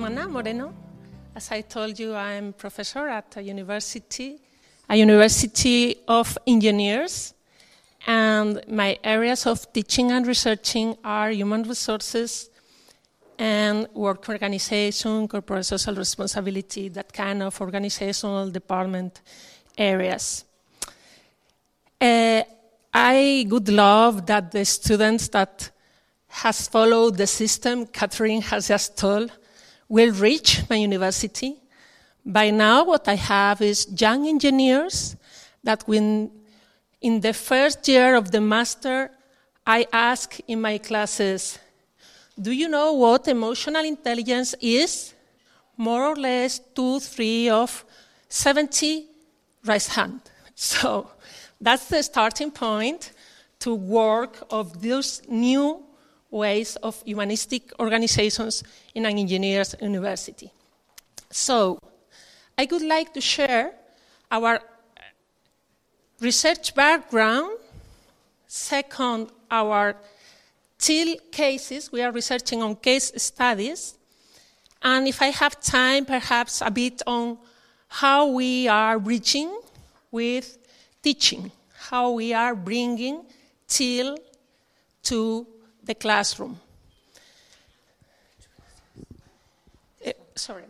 Ana Moreno. As I told you, I'm professor at a university of engineers, and my areas of teaching and researching are human resources and work organization, corporate social responsibility, that kind of organizational department areas. I would love that the students that has followed the system Catherine has just told will reach my university. By now, what I have is young engineers that when in the first year of the master, I ask in my classes, do you know what emotional intelligence is? More or less 2, 3 of 70 raise hand. So that's the starting point to work of those new ways of humanistic organizations in an engineer's university. So I would like to share our research background. Second, our TIL cases. We are researching on case studies. And if I have time, perhaps a bit on how we are reaching with teaching, how we are bringing TIL to the classroom. Sorry.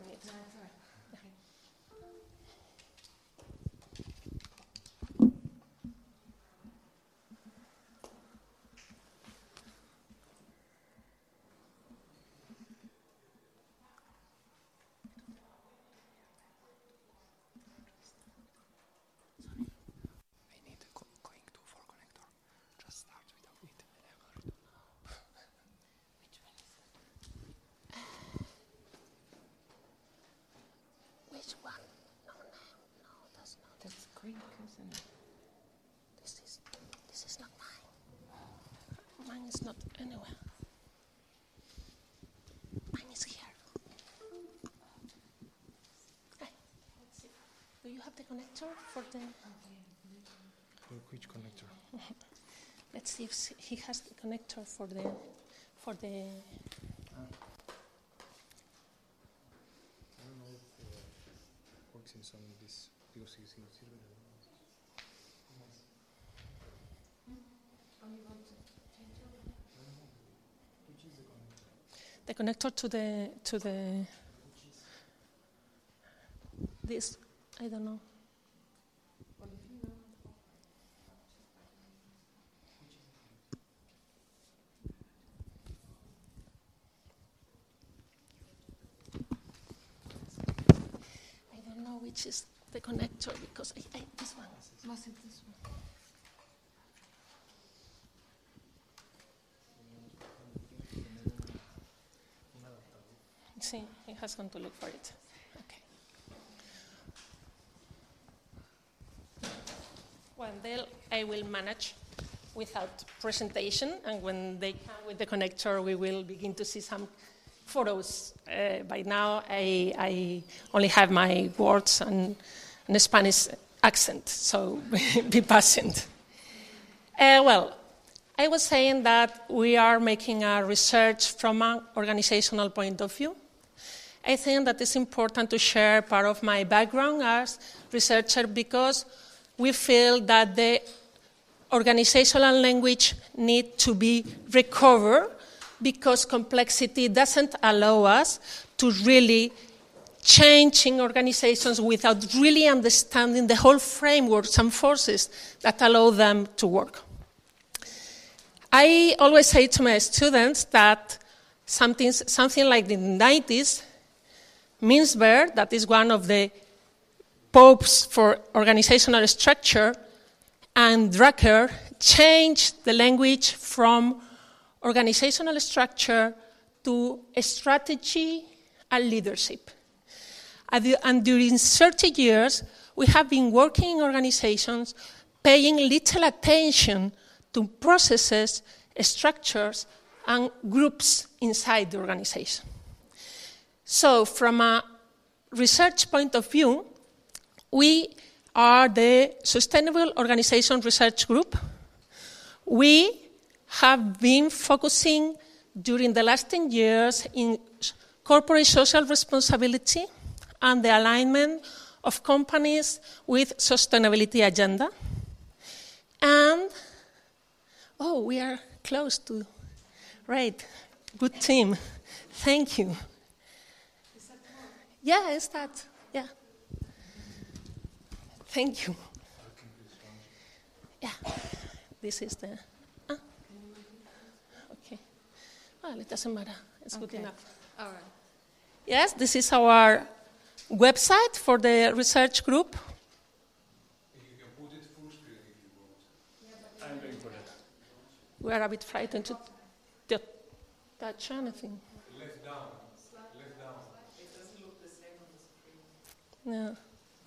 Connector for the... Which connector? Let's see if he has the connector for the... I don't know if it works in some of this because he's in the connector to the this, I don't know. Which is the connector, because this one. Must be this one. See, he has gone to look for it. Okay. Well, then I will manage without presentation, and when they come with the connector, we will begin to see some photos. By now, I only have my words and a Spanish accent, so be patient. Well, I was saying that we are making a research from an organizational point of view. I think that it's important to share part of my background as researcher because we feel that the organizational language needs to be recovered because complexity doesn't allow us to really change in organizations without really understanding the whole frameworks and forces that allow them to work. I always say to my students that something like the 90s, Mintzberg, that is one of the popes for organizational structure, and Drucker changed the language from organizational structure to strategy and leadership. And during 30 years, we have been working in organizations paying little attention to processes, structures, and groups inside the organization. So from a research point of view, we are the Sustainable Organization Research Group. We have been focusing during the last 10 years in corporate social responsibility and the alignment of companies with sustainability agenda. And, oh, we are close to, right, good team. Thank you. Yeah, it's that, yeah. Thank you. Yeah, this is the, okay. Well, it doesn't matter, it's good enough. All right. Yes, this is our website for the research group. You can put it full screen if you want. I'm going for that. We are a bit frightened to touch anything. Left down. Left down. It doesn't look the same on the screen. No.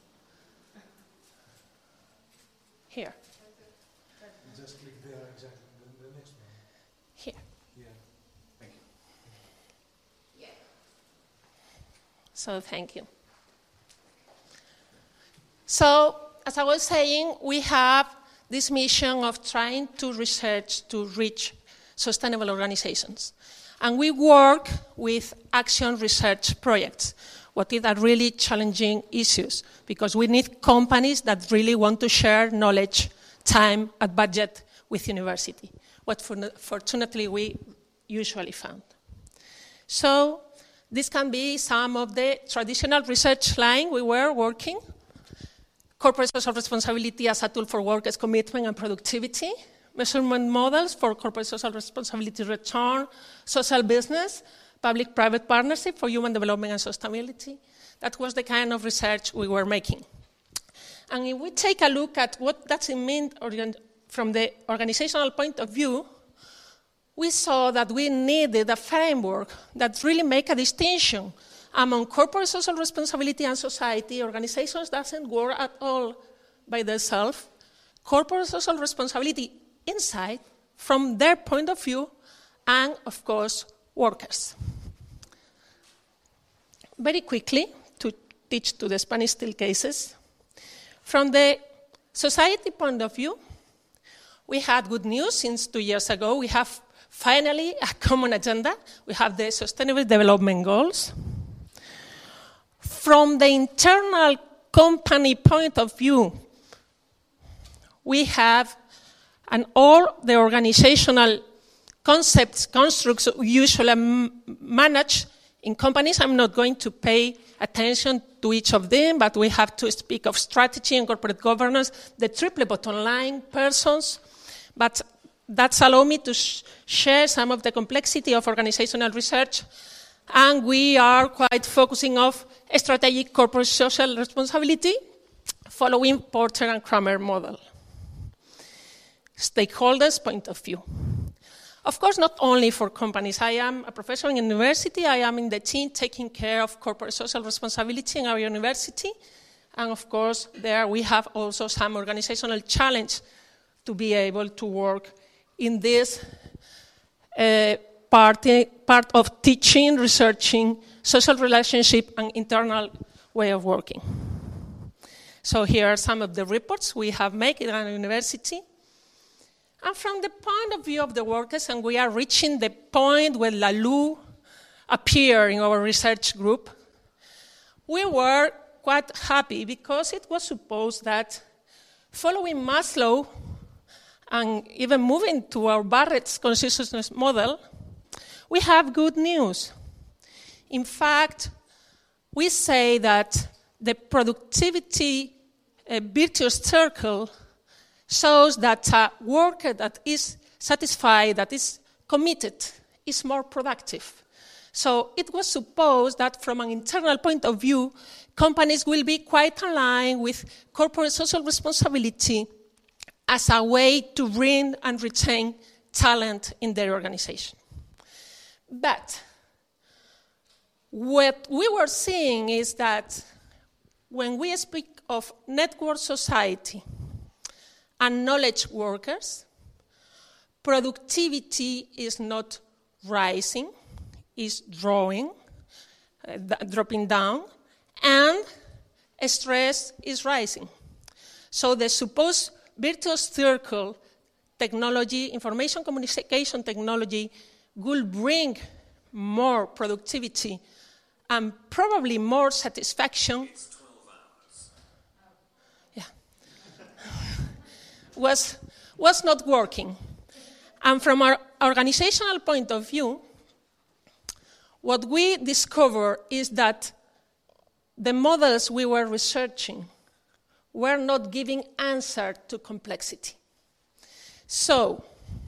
Here. You just click there exactly. The next one. Here. Yeah. Thank you. Yeah. So thank you. So, as I was saying, we have this mission of trying to research to reach sustainable organizations. And we work with action research projects, what are really challenging issues, because we need companies that really want to share knowledge, time, and budget with university, what fortunately we usually found. So this can be some of the traditional research line we were working. Corporate social responsibility as a tool for workers' commitment and productivity, measurement models for corporate social responsibility return, social business, public-private partnership for human development and sustainability. That was the kind of research we were making. And if we take a look at what does it mean from the organizational point of view, we saw that we needed a framework that really make a distinction among corporate social responsibility and society. Organizations doesn't work at all by themselves. Corporate social responsibility inside, from their point of view, and of course, workers. Very quickly, to teach to the Spanish steel cases, from the society point of view, we had good news since 2 years ago. We have finally a common agenda. We have the Sustainable Development Goals. From the internal company point of view, we have, and all the organizational concepts, constructs usually manage in companies. I'm not going to pay attention to each of them, but we have to speak of strategy and corporate governance, the triple bottom line, persons, but that's allowed me to share some of the complexity of organizational research, and we are quite focusing on strategic corporate social responsibility, following Porter and Kramer model. Stakeholders' point of view. Of course, not only for companies. I am a professor in university. I am in the team taking care of corporate social responsibility in our university. And of course, there we have also some organizational challenge to be able to work in this part of teaching, researching, social relationship, and internal way of working. So here are some of the reports we have made in our university. And from the point of view of the workers, and we are reaching the point where Lalou appeared in our research group, we were quite happy because it was supposed that following Maslow and even moving to our Barrett's consciousness model, we have good news. In fact, we say that the productivity virtuous circle shows that a worker that is satisfied, that is committed, is more productive. So it was supposed that from an internal point of view, companies will be quite aligned with corporate social responsibility as a way to bring and retain talent in their organization. But what we were seeing is that when we speak of network society and knowledge workers, productivity is not rising, is dropping down, and stress is rising. So the supposed virtuous circle technology, information communication technology, will bring more productivity and probably more satisfaction. It's 12 hours. Yeah. was not working. And from our organizational point of view, what we discovered is that the models we were researching were not giving answer to complexity. So,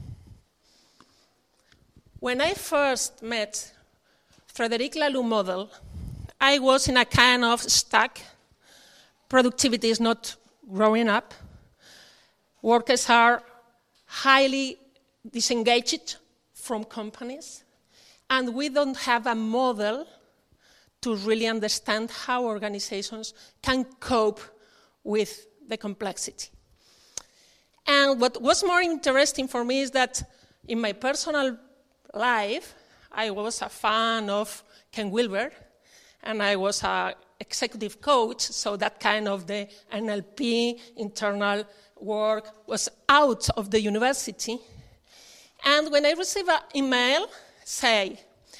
when I first met Frederic Laloux model, I was in a kind of stuck. Productivity is not growing up. Workers are highly disengaged from companies, and we don't have a model to really understand how organizations can cope with the complexity. And what was more interesting for me is that in my personal life, I was a fan of Ken Wilber, and I was an executive coach, so that kind of the NLP internal work was out of the university. And when I receive an email, say,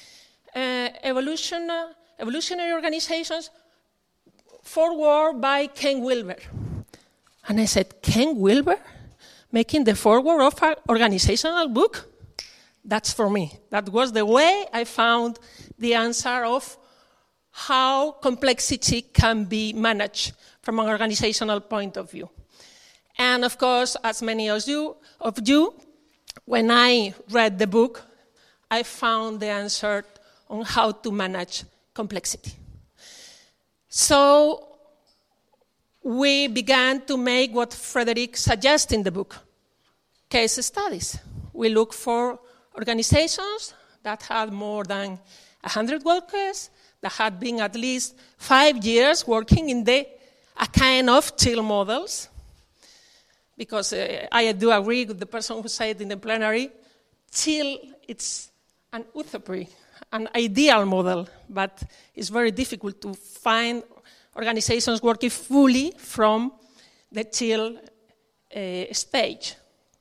evolutionary organizations forward by Ken Wilber. And I said, Ken Wilber? Making the forward of an organizational book? That's for me. That was the way I found the answer of how complexity can be managed from an organizational point of view. And of course, as many of you, when I read the book, I found the answer on how to manage complexity. So we began to make what Frederic suggests in the book, case studies. We look for organizations that had more than 100 workers, that had been at least 5 years working in a kind of TIL models. Because I do agree with the person who said in the plenary, TIL, it's an utopia, an ideal model, but it's very difficult to find organizations working fully from the TIL stage.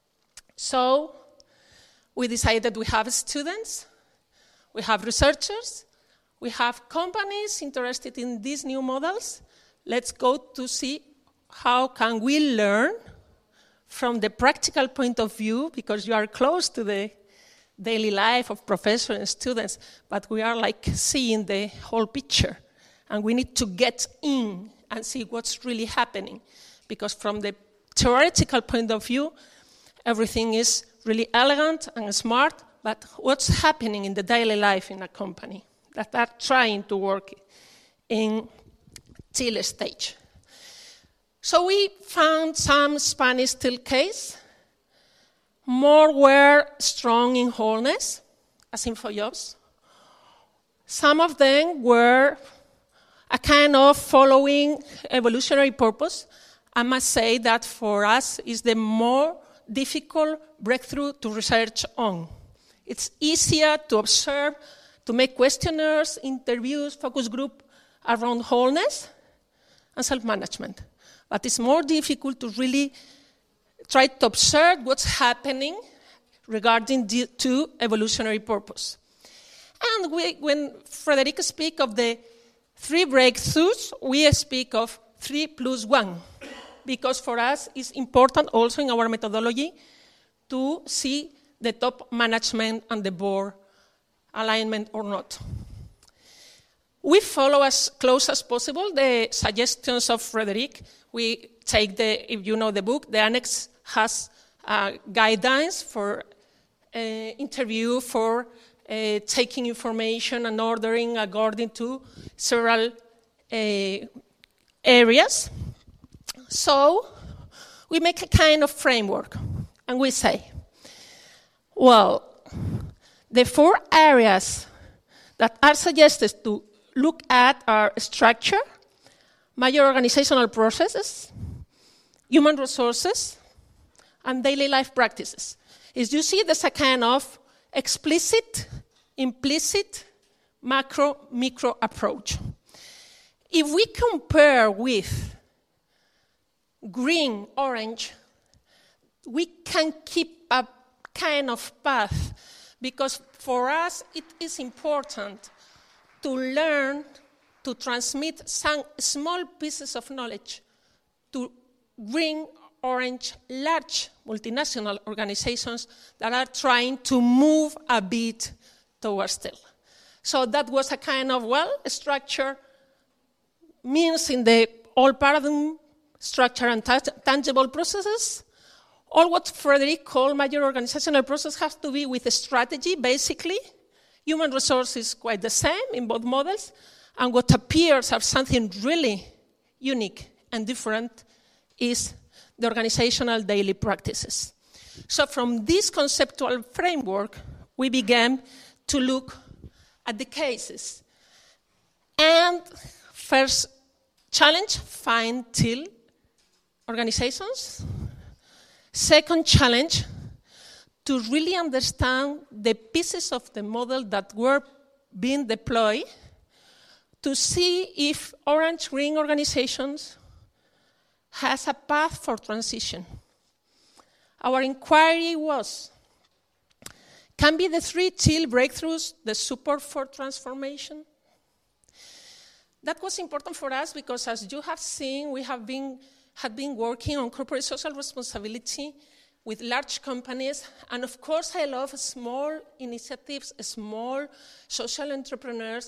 So we decided we have students, we have researchers, we have companies interested in these new models. Let's go to see how can we learn from the practical point of view, because you are close to the daily life of professors and students, but we are like seeing the whole picture. And we need to get in and see what's really happening. Because from the theoretical point of view, everything is really elegant and smart, but what's happening in the daily life in a company that are trying to work in TIL stage? So we found some Spanish TIL case. More were strong in wholeness, as InfoJobs. Some of them were a kind of following evolutionary purpose. I must say that for us is the more difficult breakthrough to research on. It's easier to observe, to make questionnaires, interviews, focus group around wholeness and self-management. But it's more difficult to really try to observe what's happening regarding the two evolutionary purpose. And when Frederic speaks of the 3 breakthroughs, we speak of 3+1, because for us it's important also in our methodology to see the top management and the board alignment or not. We follow as close as possible the suggestions of Frederic. We take if you know the book, the annex has guidelines for interview, for taking information and ordering according to several areas. So we make a kind of framework, and we say, well, the 4 areas that are suggested to look at are structure, major organizational processes, human resources, and daily life practices. As you see, there's a kind of explicit, implicit, macro, micro approach. If we compare with green, orange, we can keep a kind of path, because for us it is important to learn to transmit some small pieces of knowledge to green, orange, large multinational organizations that are trying to move a bit towards TEL. So that was a kind of well-structured means in the old paradigm, structure and tangible processes. All what Frederick called major organizational process has to be with a strategy, basically. Human resource is quite the same in both models, and what appears as something really unique and different is the organizational daily practices. So from this conceptual framework, we began to look at the cases. And first challenge, find TEL organizations. Second challenge, to really understand the pieces of the model that were being deployed to see if orange-green organizations has a path for transition. Our inquiry was, can be the 3 TEL breakthroughs the support for transformation? That was important for us because, as you have seen, we had been working on corporate social responsibility with large companies, and of course I love small initiatives, small social entrepreneurs,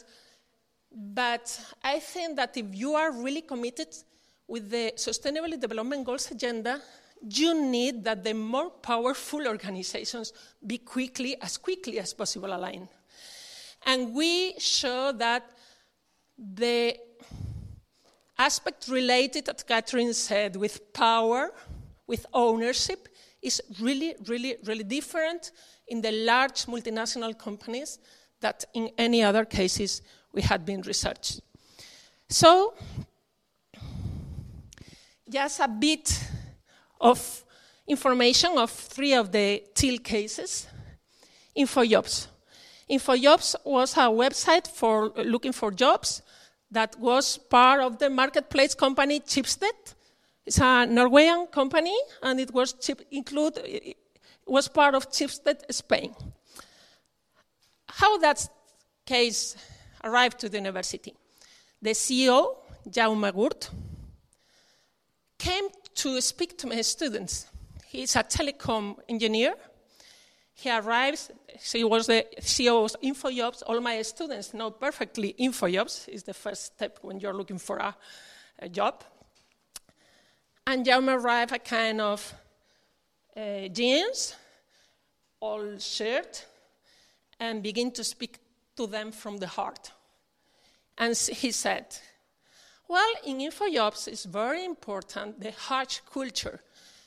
but I think that if you are really committed with the Sustainable Development Goals agenda, you need that the more powerful organizations be as quickly as possible aligned. And we show that the aspect related, as Catherine said, with power, with ownership, is really, really, really different in the large multinational companies that in any other cases we had been researched. So, just a bit of information of 3 of the TEL cases. InfoJobs. InfoJobs was a website for looking for jobs that was part of the marketplace company Schibsted. It's a Norwegian company, and it was part of Schibsted Spain. How that case arrived to the university? The CEO, Jaume Gurt, came to speak to my students. He's a telecom engineer. He arrives, he was the CEO of InfoJobs. All my students know perfectly InfoJobs is the first step when you're looking for a job. And Jaume arrived a kind of jeans, all shirt, and began to speak to them from the heart. And he said, well, in InfoJobs it's very important, the harsh culture.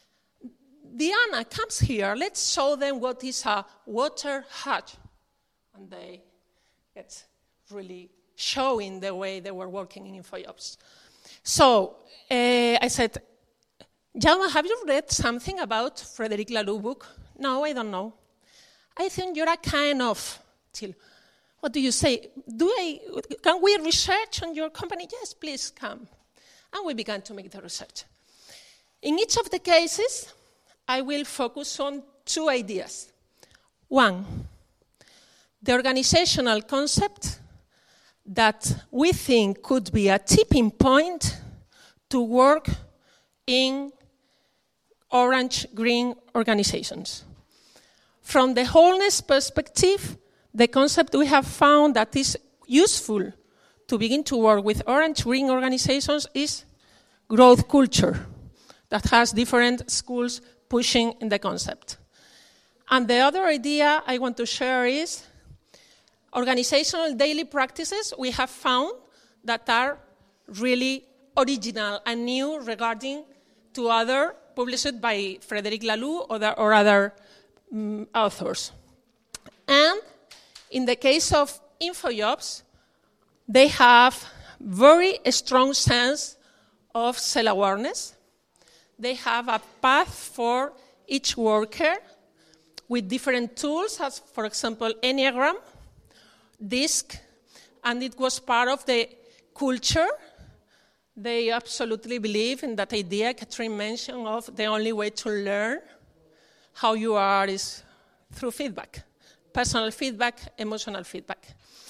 Diana comes here, let's show them what is a water hutch. And they get really showing the way they were working in InfoJobs. So I said, Jaume, have you read something about Frederic Laloux book? No, I don't know. I think you're a kind of, what do you say? Can we research on your company? Yes, please come. And we began to make the research. In each of the cases, I will focus on 2 ideas. 1, the organizational concept that we think could be a tipping point to work in orange-green organizations. From the wholeness perspective, the concept we have found that is useful to begin to work with orange-green organizations is growth culture that has different schools pushing in the concept. And the other idea I want to share is organizational daily practices we have found that are really original and new regarding to other published by Frederic Laloux or other authors. And in the case of InfoJobs, they have very strong sense of self-awareness. They have a path for each worker with different tools, as for example, Enneagram, DISC, and it was part of the culture. They absolutely believe in that idea Catherine mentioned of the only way to learn how you are is through feedback, personal feedback, emotional feedback.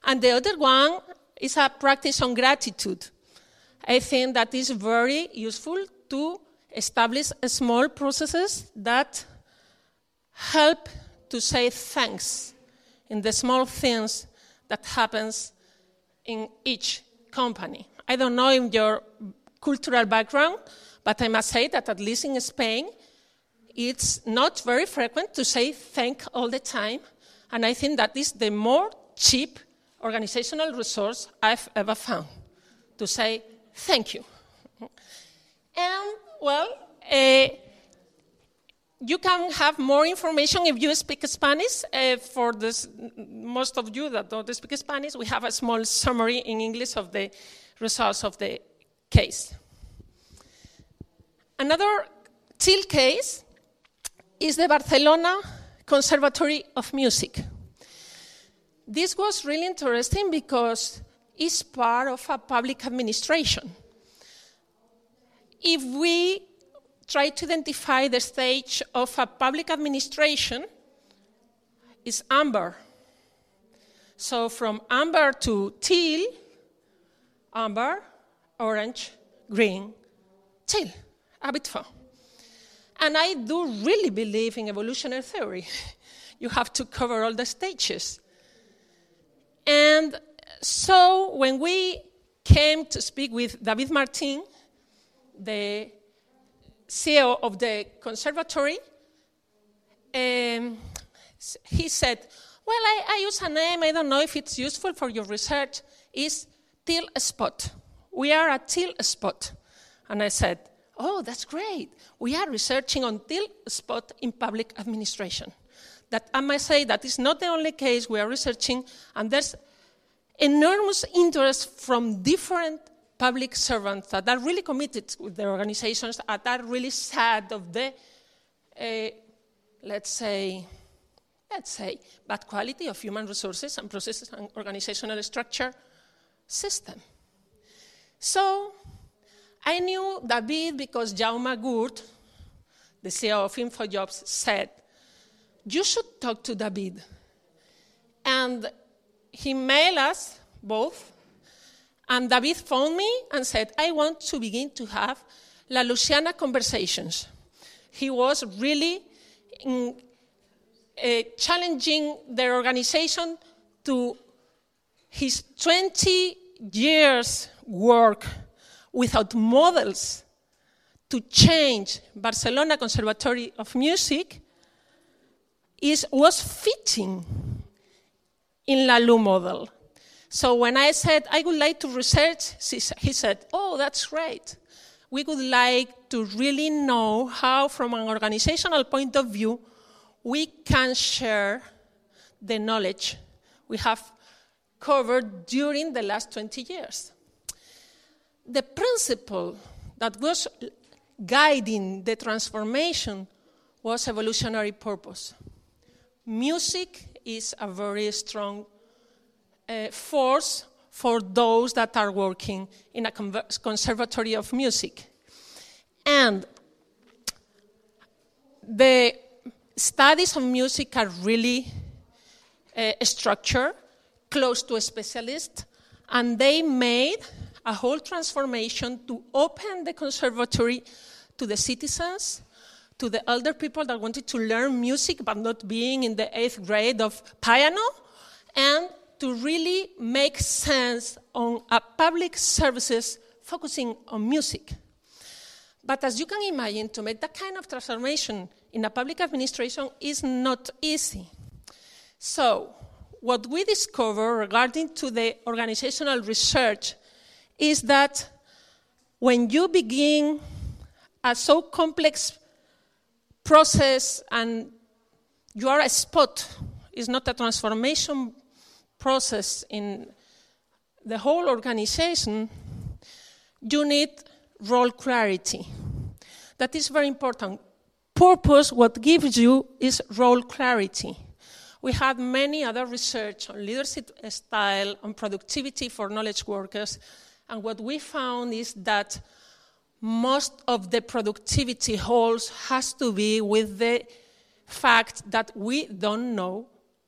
And the other one is a practice on gratitude. I think that is very useful to establish small processes that help to say thanks in the small things that happens in each company. I don't know in your cultural background, but I must say that at least in Spain, it's not very frequent to say thank all the time, and I think that is the more cheap organizational resource I've ever found, to say thank you. And, well, you can have more information if you speak Spanish. For this, most of you that don't speak Spanish, we have a small summary in English of the results of the case. Another TIL case is the Barcelona Conservatory of Music. This was really interesting because it's part of a public administration. If we try to identify the stage of a public administration, it's amber. So from amber to teal, amber, orange, green, teal, a bit fun. And I do really believe in evolutionary theory. You have to cover all the stages. And so when we came to speak with David Martin, the CEO of the conservatory, he said, well, I use a name, I don't know if it's useful for your research, is Teal Spot. We are a Teal Spot. And I said, oh, that's great. We are researching on Teal Spot in public administration. That I must say that is not the only case we are researching, and there's enormous interest from different public servants that are really committed with their organizations, that are really sad of the, let's say, bad quality of human resources and processes and organizational structure system. So I knew David because Jaume Gurt, the CEO of InfoJobs, said, you should talk to David. And he mailed us both, and David phoned me and said, I want to begin to have La Luciana conversations. He was really challenging their organization to his 20 years work without models to change Barcelona Conservatory of Music was fitting in La Lu model. So when I said, I would like to research, he said, oh, that's great. We would like to really know how, from an organizational point of view, we can share the knowledge we have covered during the last 20 years. The principle that was guiding the transformation was evolutionary purpose. Music is a very strong force for those that are working in a conservatory of music. And the studies on music are really structured, close to a specialist, and they made a whole transformation to open the conservatory to the citizens, to the elder people that wanted to learn music but not being in the 8th grade of piano, and to really make sense on a public services focusing on music. But as you can imagine, to make that kind of transformation in a public administration is not easy. So what we discover regarding to the organizational research is that when you begin a so complex process and you are a spot, it's not a transformation process in the whole organization, you need role clarity. That is very important. Purpose, what gives you is role clarity. We had many other research on leadership style, on productivity for knowledge workers, and what we found is that most of the productivity holes has to be with the fact that we don't know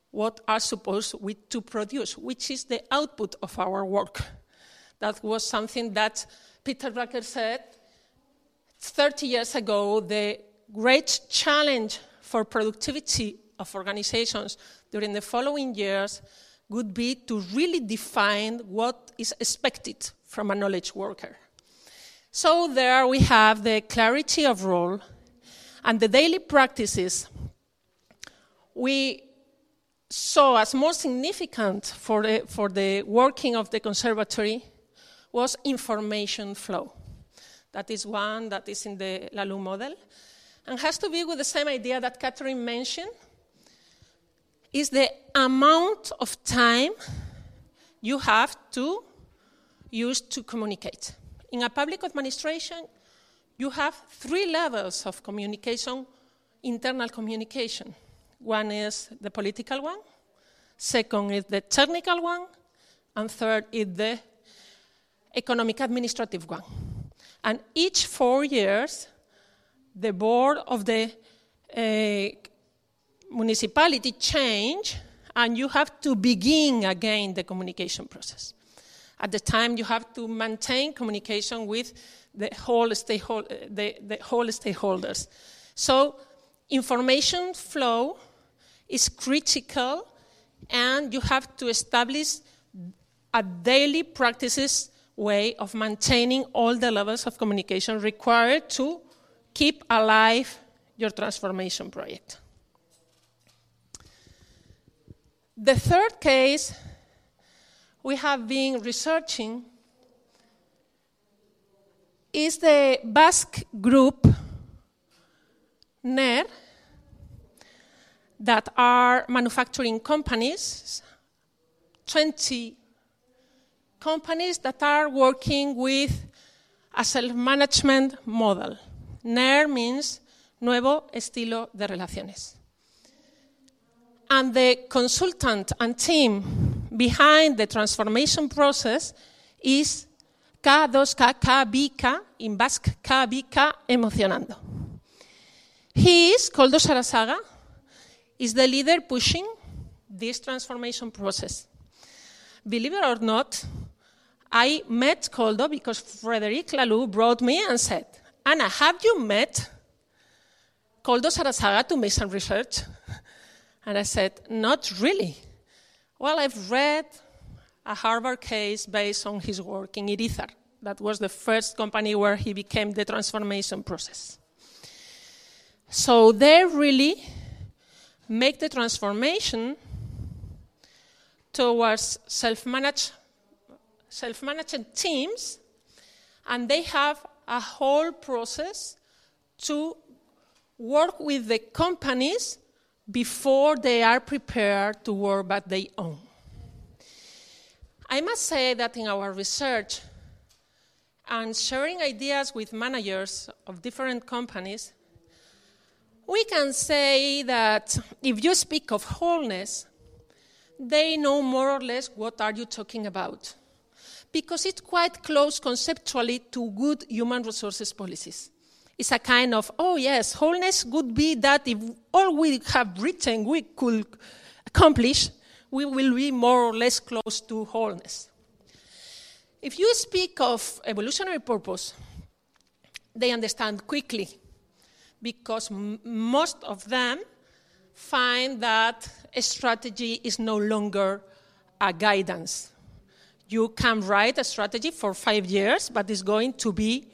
what are supposed we to produce, which is the output of our work. That was something that Peter Drucker said 30 years ago. The great challenge for productivity of organizations during the following years would be to really define what is expected from a knowledge worker. So there we have the clarity of role and the daily practices we saw as more significant for the working of the conservatory was information flow. That is one that is in the Laloux model, and has to be with the same idea that Catherine mentioned, is the amount of time you have to use to communicate. In a public administration, you have 3 levels of communication, internal communication. One is the political one, second is the technical one, and third is the economic administrative one. And each 4 years, the board of the municipality change, and you have to begin again the communication process. At the time, you have to maintain communication with the whole stakeholders. So information flow is critical, and you have to establish a daily practices way of maintaining all the levels of communication required to keep alive your transformation project. The third case we have been researching is the Basque group, NER, that are manufacturing companies, 20 companies that are working with a self-management model. NER means Nuevo Estilo de Relaciones. And the consultant and team behind the transformation process is K2K, in Basque, K2K Emocionando. He is, Koldo Sarazaga, is the leader pushing this transformation process. Believe it or not, I met Koldo because Frédéric Laloux brought me and said, Anna, have you met Koldo Sarazaga to make some research? And I said, not really. Well, I've read a Harvard case based on his work in Irizar. That was the first company where he became the transformation process. So they really make the transformation towards self-managed teams, and they have a whole process to work with the companies before they are prepared to work by their own. I must say that in our research and sharing ideas with managers of different companies, we can say that if you speak of wholeness, they know more or less what are you talking about, because it's quite close conceptually to good human resources policies. It's a kind of, oh yes, wholeness would be that if all we have written we could accomplish, we will be more or less close to wholeness. If you speak of evolutionary purpose, they understand quickly, because most of them find that a strategy is no longer a guidance. You can write a strategy for 5 years, but it's going to be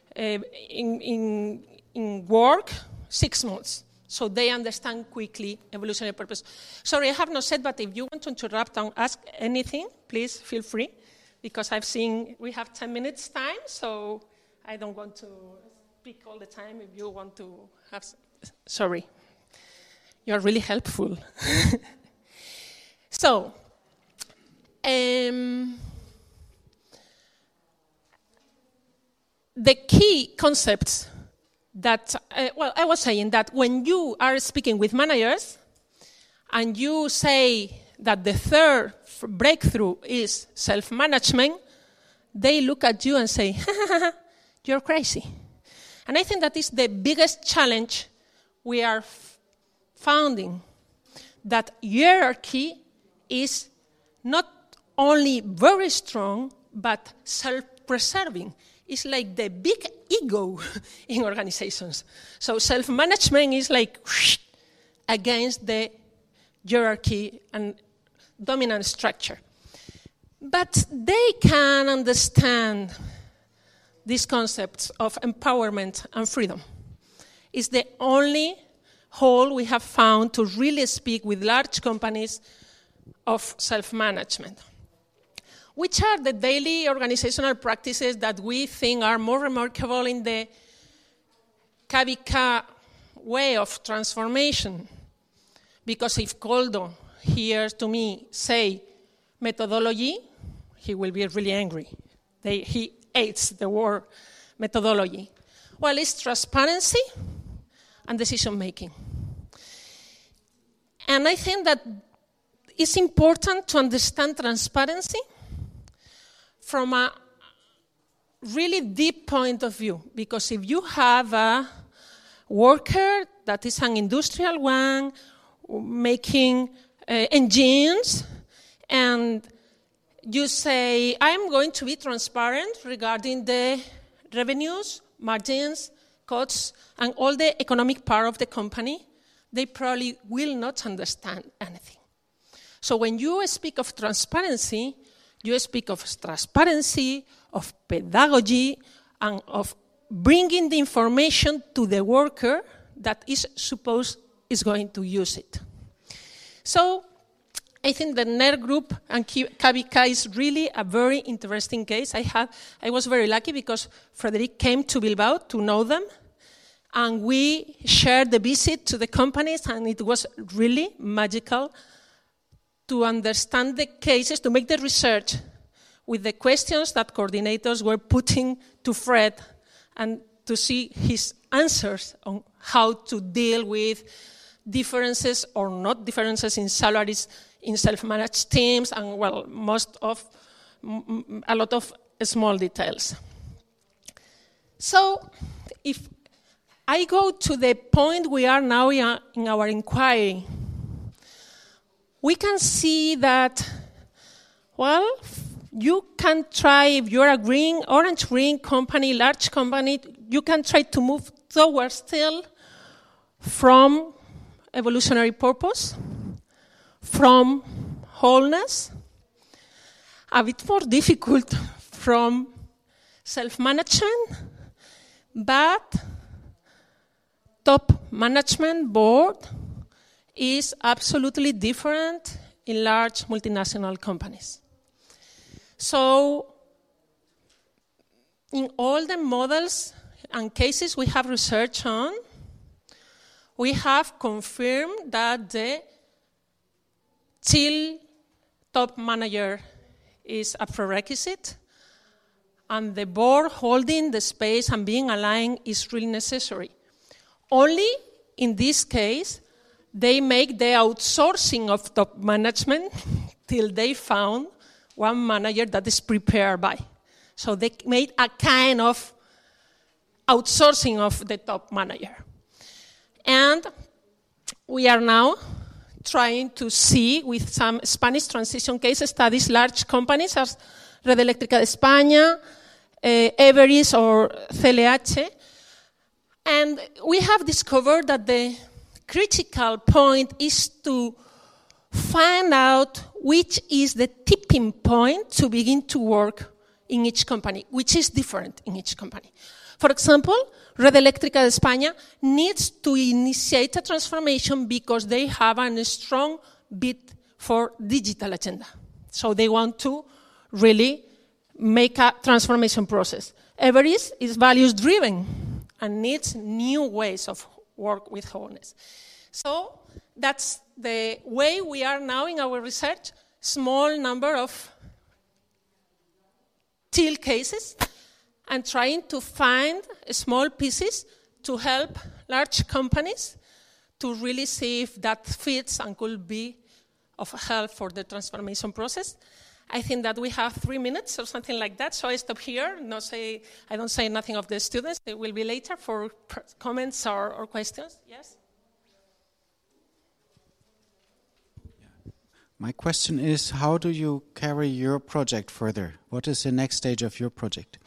in work 6 months. So they understand quickly evolutionary purpose. Sorry, I have not said, but if you want to interrupt and ask anything, please feel free, because I've seen we have 10 minutes time, so I don't want to speak all the time. If you want to have, sorry, you're really helpful. So, the key concepts that, I was saying that when you are speaking with managers and you say that the third breakthrough is self-management, they look at you and say, you're crazy. And I think that is the biggest challenge we are finding. that hierarchy is not only very strong, but self-preserving. It's like the big ego in organizations. So self-management is like against the hierarchy and dominant structure. But they can understand these concepts of empowerment and freedom. It's the only hole we have found to really speak with large companies of self-management. Which are the daily organizational practices that we think are more remarkable in the KVK way of transformation? Because if Koldo hears to me say methodology, he will be really angry. He hates the word methodology. Well, it's transparency and decision-making. And I think that it's important to understand transparency from a really deep point of view, because if you have a worker that is an industrial one making engines, and you say, I'm going to be transparent regarding the revenues, margins, costs, and all the economic part of the company, they probably will not understand anything. So when you speak of transparency, you speak of transparency, of pedagogy, and of bringing the information to the worker that is supposed is going to use it. So I think the NER group and KVK is really a very interesting case. I was very lucky because Frederic came to Bilbao to know them, and we shared the visit to the companies, and it was really magical to understand the cases, to make the research with the questions that coordinators were putting to Fred, and to see his answers on how to deal with differences or not differences in salaries in self-managed teams, and well, a lot of small details. So if I go to the point we are now in our inquiry, we can see that, well, you can try, if you're a orange green company, large company, you can try to move towards still from evolutionary purpose, from wholeness, a bit more difficult from self-management, but top management board is absolutely different in large multinational companies. So in all the models and cases we have research on, we have confirmed that the chill top manager is a prerequisite, and the board holding the space and being aligned is really necessary. Only in this case, they make the outsourcing of top management till they found one manager that is prepared by. So they made a kind of outsourcing of the top manager. And we are now trying to see with some Spanish transition case studies, large companies as Red Eléctrica de España, Everis or CLH. And we have discovered that the critical point is to find out which is the tipping point to begin to work in each company, which is different in each company. For example, Red Eléctrica de España needs to initiate a transformation because they have a strong bid for digital agenda. So they want to really make a transformation process. Everis is values-driven and needs new ways of work with wholeness. So that's the way we are now in our research, small number of till cases, and trying to find small pieces to help large companies to really see if that fits and could be of help for the transformation process. I think that we have 3 minutes or something like that, so I stop here. I don't say nothing of the students. They will be later for comments or questions. Yes? My question is, how do you carry your project further? What is the next stage of your project?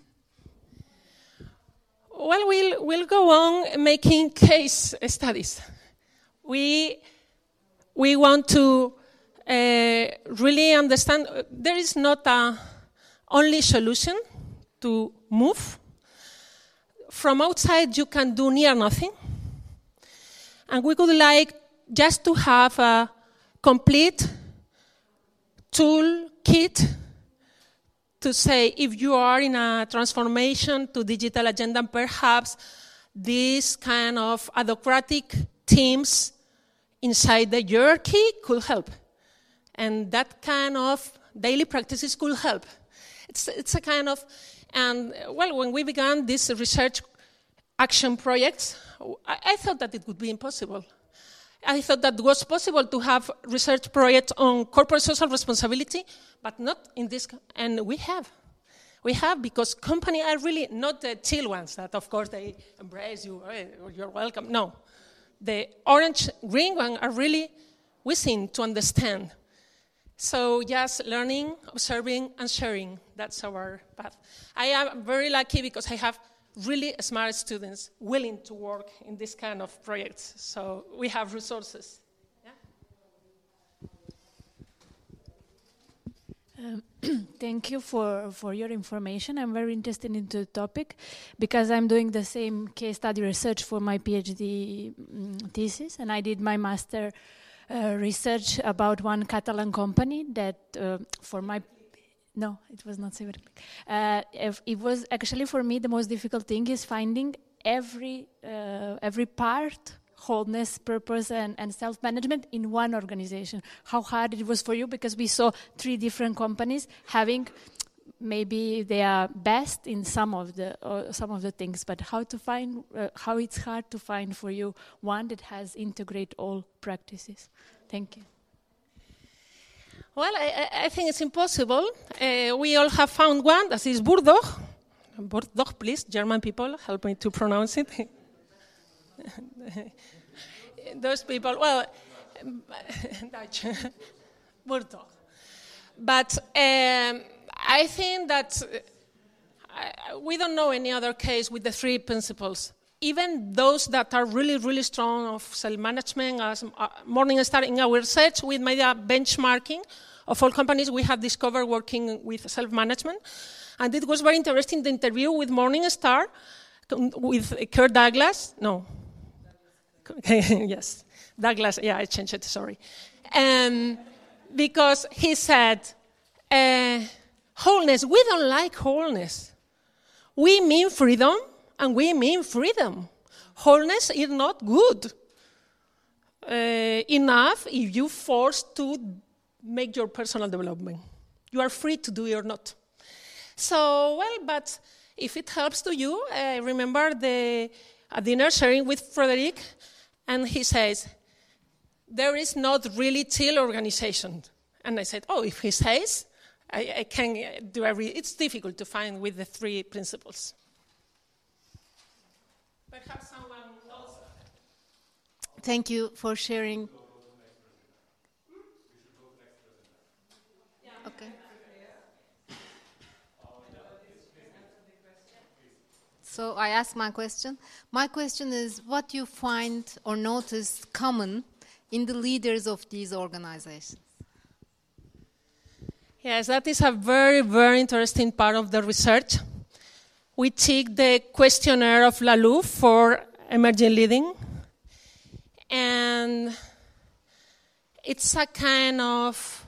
Well, we'll go on making case studies. We want to really understand. There is not a only solution to move. From outside, you can do near nothing. And we would like just to have a complete toolkit to say if you are in a transformation to digital agenda, perhaps this kind of adhocratic teams inside the hierarchy could help. And that kind of daily practices could help. It's a kind of, and well, when we began this research action projects, I thought that it would be impossible. I thought that it was possible to have research projects on corporate social responsibility, but not in this, and we have. We have, because companies are really not the chill ones that, of course, they embrace you, you're welcome. No. The orange, green one are really wishing to understand. So just learning, observing, and sharing, that's our path. I am very lucky because I have really smart students willing to work in this kind of projects. So we have resources. Thank you for your information. I'm very interested in the topic because I'm doing the same case study research for my PhD thesis, and I did my master research about one Catalan company that for my... No, it was not Cyberclick. It was actually, for me, the most difficult thing is finding every part, wholeness, purpose, and self-management in one organization. How hard it was for you, because we saw 3 different companies having, maybe they are best in some of the things, but how it's hard to find for you one that has integrate all practices. Thank you. Well, I think it's impossible. We all have found one, that is Burgdorf. Burgdorf, please, German people, help me to pronounce it. Those people, well, Dutch, Burgdorf. But I think that we don't know any other case with the 3 principles. Even those that are really, really strong of self-management, as Morningstar, in our research, we made a benchmarking of all companies we have discovered working with self-management. And it was very interesting, the interview with Morningstar, with Kirk Douglas. No. Yes. Douglas, yeah, I changed it, sorry. Because he said, wholeness, we don't like wholeness. We mean freedom. And we mean freedom. Wholeness is not good enough if you force to make your personal development. You are free to do it or not. So, well, but if it helps to you, I remember a dinner sharing with Frederic, and he says, there is not really chill organization. And I said, oh, if he says, I can do it's difficult to find with the 3 principles. Perhaps someone else. Thank you for sharing. Okay. So I ask my question. My question is, what do you find or notice common in the leaders of these organizations? Yes, that is a very, very interesting part of the research. We took the questionnaire of Lalou for emerging leading, and it's a kind of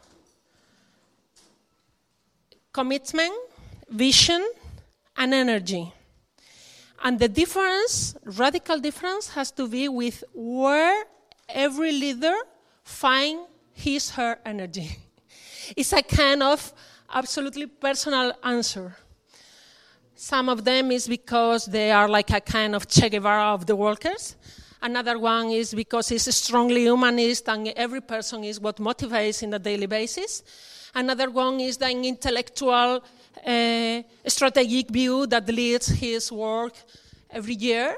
commitment, vision, and energy. And the difference, radical difference, has to be with where every leader finds his, her energy. It's a kind of absolutely personal answer. Some of them is because they are like a kind of Che Guevara of the workers. Another one is because it's strongly humanist and every person is what motivates on a daily basis. Another one is the intellectual strategic view that leads his work every year.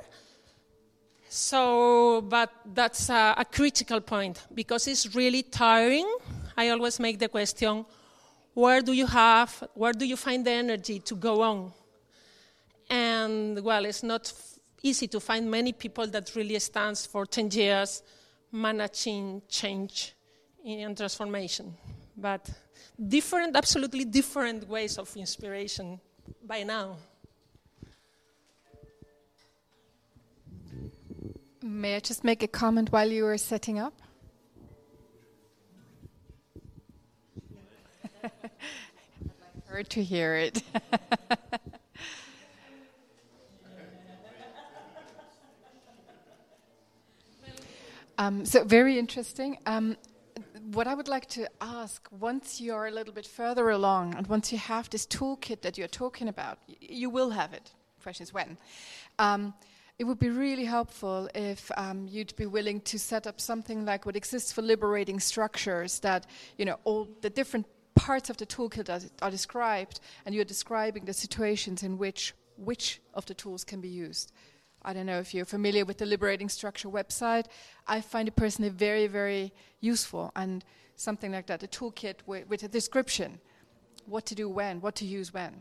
So, but that's a critical point because it's really tiring I always make the question, where do you find the energy to go on? And, well, it's not easy to find many people that really stands for 10 years managing change and transformation. But absolutely different ways of inspiration by now. May I just make a comment while you were setting up? I'd like her to hear it. So very interesting. What I would like to ask, once you're a little bit further along and once you have this toolkit that you're talking about, you will have it. Question is when. It would be really helpful if you'd be willing to set up something like what exists for liberating structures, that, you know, all the different parts of the toolkit are described, and you're describing the situations in which of the tools can be used. I don't know if you're familiar with the Liberating Structure website. I find it personally very, very useful, and something like that, a toolkit with a description, what to do when, what to use when.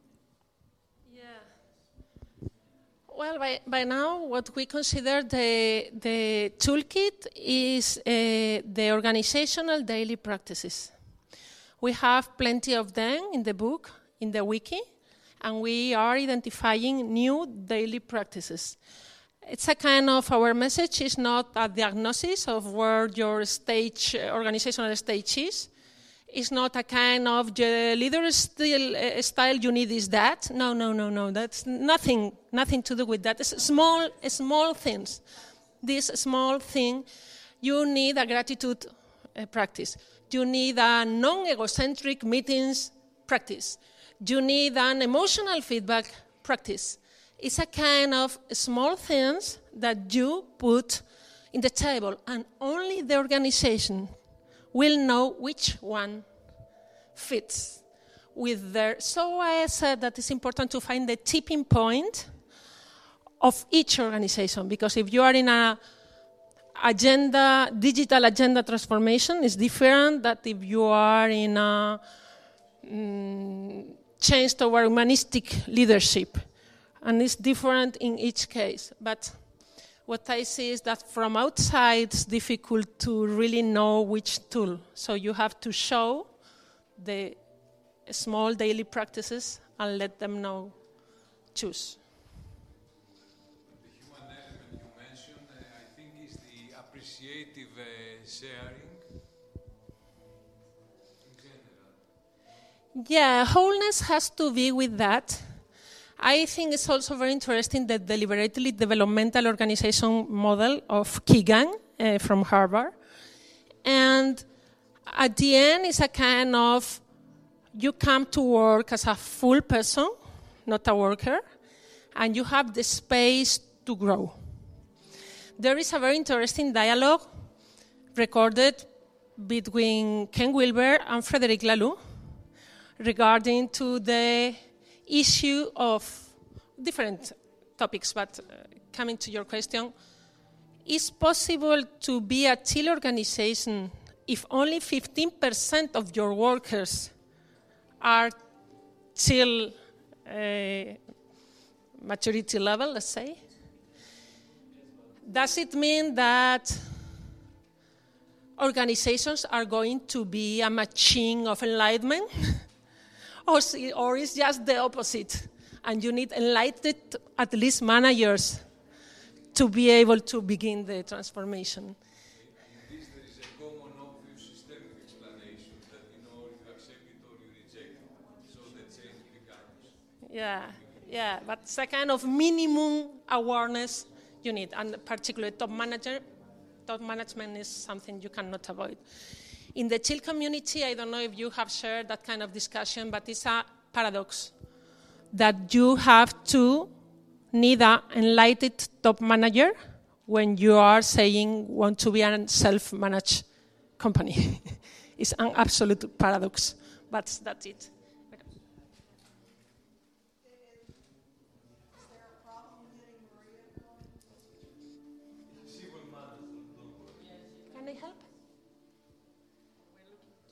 Well, by now, what we consider the toolkit is the organizational daily practices. We have plenty of them in the book, in the wiki, and we are identifying new daily practices. It's a kind of, our message is not a diagnosis of where your organizational stage is. It's not a kind of leader style, you need is that. No. That's nothing to do with that. It's small things. This small thing, you need a gratitude practice. You need a non-egocentric meetings practice. You need an emotional feedback practice. It's a kind of small things that you put in the table, and only the organization will know which one fits with their. So I said that it's important to find the tipping point of each organization, because if you are in a digital agenda transformation, it's different than if you are in a change toward humanistic leadership, and it's different in each case. But what I see is that from outside, it's difficult to really know which tool. So you have to show the small daily practices and let them know, choose. The human element you mentioned, I think, is the appreciative sharing in general. Yeah, wholeness has to be with that. I think it's also very interesting the deliberately developmental organization model of Keegan from Harvard. And at the end, it's a kind of, you come to work as a full person, not a worker, and you have the space to grow. There is a very interesting dialogue recorded between Ken Wilber and Frederic Laloux regarding to the issue of different topics, but coming to your question, is possible to be a chill organization if only 15% of your workers are chill maturity level, let's say? Does it mean that organizations are going to be a machine of enlightenment? Or is just the opposite, and you need enlightened, at least managers, to be able to begin the transformation? In this, there is a common, obvious systemic explanation that, you accept it or you reject it, so the change becomes. Yeah, but it's a kind of minimum awareness you need, and particularly top management is something you cannot avoid. In the chill community, I don't know if you have shared that kind of discussion, but it's a paradox that you have to need an enlightened top manager when you are saying want to be a self-managed company. It's an absolute paradox, but that's it. Can I help?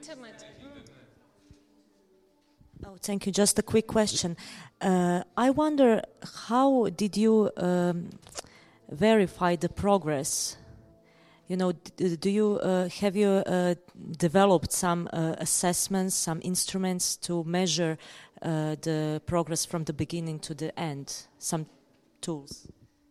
internet. Oh, thank you. Just a quick question. I wonder, how did you verify the progress? You know, do you have you developed some assessments, some instruments to measure the progress from the beginning to the end? Some tools.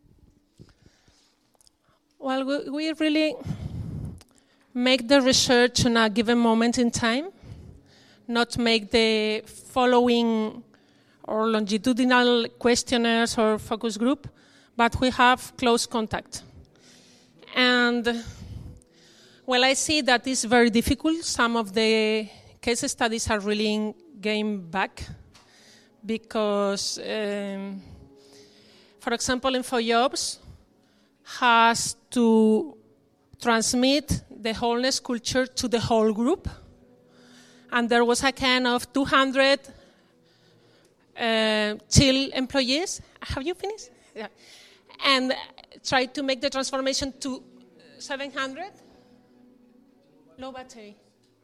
Well, we really make the research on a given moment in time, not make the following or longitudinal questionnaires or focus group, but we have close contact. And well, I see that it's very difficult. Some of the case studies are really going back because, for example, InfoJobs has to transmit the wholeness culture to the whole group. And there was a kind of 200 chill employees. Have you finished? Yeah. And tried to make the transformation to 700. Low battery.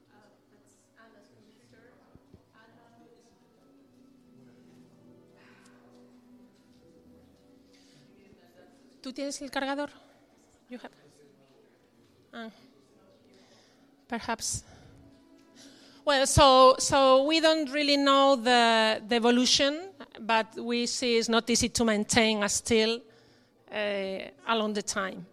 ¿Tú tienes el cargador? You have. Perhaps. Well, so we don't really know the evolution, but we see it's not easy to maintain a still along the time.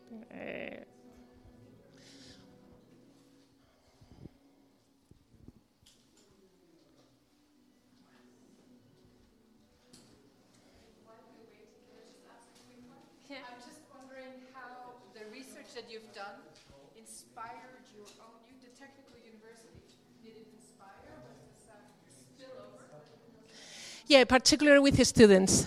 I'm just wondering how the research that you've done inspired your own, the technical university. Did it inspire? Was this a spillover? Yeah, particularly with the students.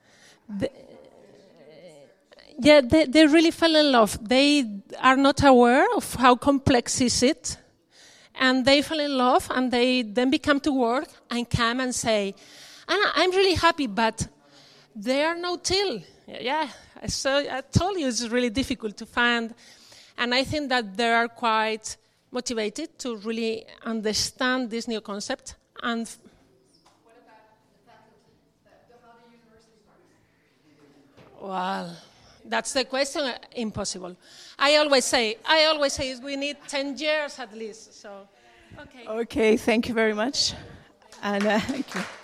They really fell in love. They are not aware of how complex is it. And they fell in love, and they then become to work and come and say, Anna, I'm really happy, but there are no till. Yeah, so I told you it's really difficult to find. And I think that they are quite motivated to really understand this new concept. And what about the faculty? How the university works? Well, that's the question. Impossible. I always say we need 10 years at least. So, okay. Okay, thank you very much. And thank you.